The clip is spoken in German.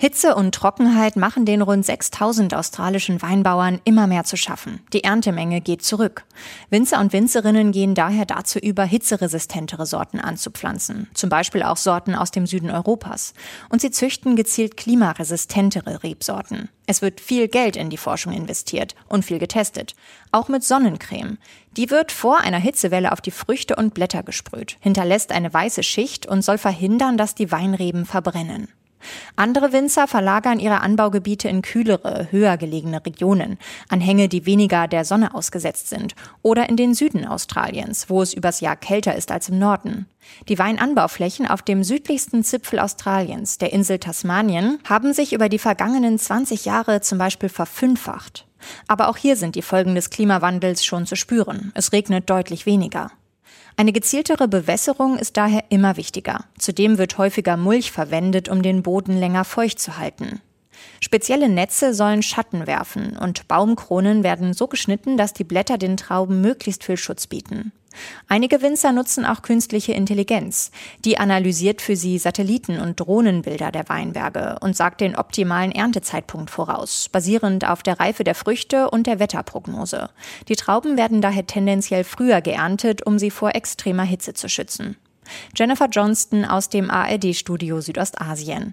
Hitze und Trockenheit machen den rund 6.000 australischen Weinbauern immer mehr zu schaffen. Die Erntemenge geht zurück. Winzer und Winzerinnen gehen daher dazu über, hitzeresistentere Sorten anzupflanzen. Zum Beispiel auch Sorten aus dem Süden Europas. Und sie züchten gezielt klimaresistentere Rebsorten. Es wird viel Geld in die Forschung investiert und viel getestet. Auch mit Sonnencreme. Die wird vor einer Hitzewelle auf die Früchte und Blätter gesprüht, hinterlässt eine weiße Schicht und soll verhindern, dass die Weinreben verbrennen. Andere Winzer verlagern ihre Anbaugebiete in kühlere, höher gelegene Regionen, an Hänge, die weniger der Sonne ausgesetzt sind, oder in den Süden Australiens, wo es übers Jahr kälter ist als im Norden. Die Weinanbauflächen auf dem südlichsten Zipfel Australiens, der Insel Tasmanien, haben sich über die vergangenen 20 Jahre zum Beispiel verfünffacht. Aber auch hier sind die Folgen des Klimawandels schon zu spüren. Es regnet deutlich weniger. Eine gezieltere Bewässerung ist daher immer wichtiger. Zudem wird häufiger Mulch verwendet, um den Boden länger feucht zu halten. Spezielle Netze sollen Schatten werfen und Baumkronen werden so geschnitten, dass die Blätter den Trauben möglichst viel Schutz bieten. Einige Winzer nutzen auch künstliche Intelligenz. Die analysiert für sie Satelliten- und Drohnenbilder der Weinberge und sagt den optimalen Erntezeitpunkt voraus, basierend auf der Reife der Früchte und der Wetterprognose. Die Trauben werden daher tendenziell früher geerntet, um sie vor extremer Hitze zu schützen. Jennifer Johnston aus dem ARD-Studio Südostasien.